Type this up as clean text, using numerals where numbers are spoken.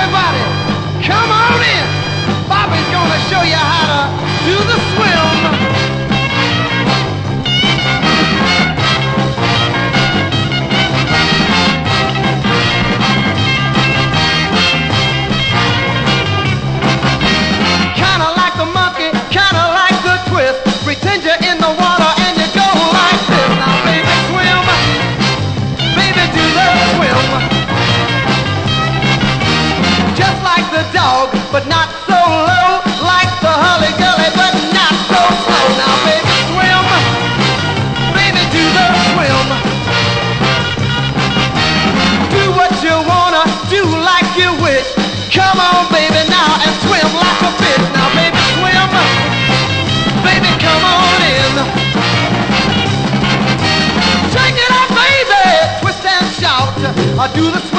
Everybody, come on in. Bobby's gonna show you how to do the swim. Kinda like the monkey, kinda like the twist. Pretend you're in the water and you go like this. Now baby swim, baby do the swim. Just like the dog, but not so low. Like the hully-gully, but not so slow. Now baby swim, baby do the swim. Do what you wanna, do like you wish. Come on baby now and swim like a fish. Now baby swim, baby come on in. Shake it up baby, twist and shout. I do the swim.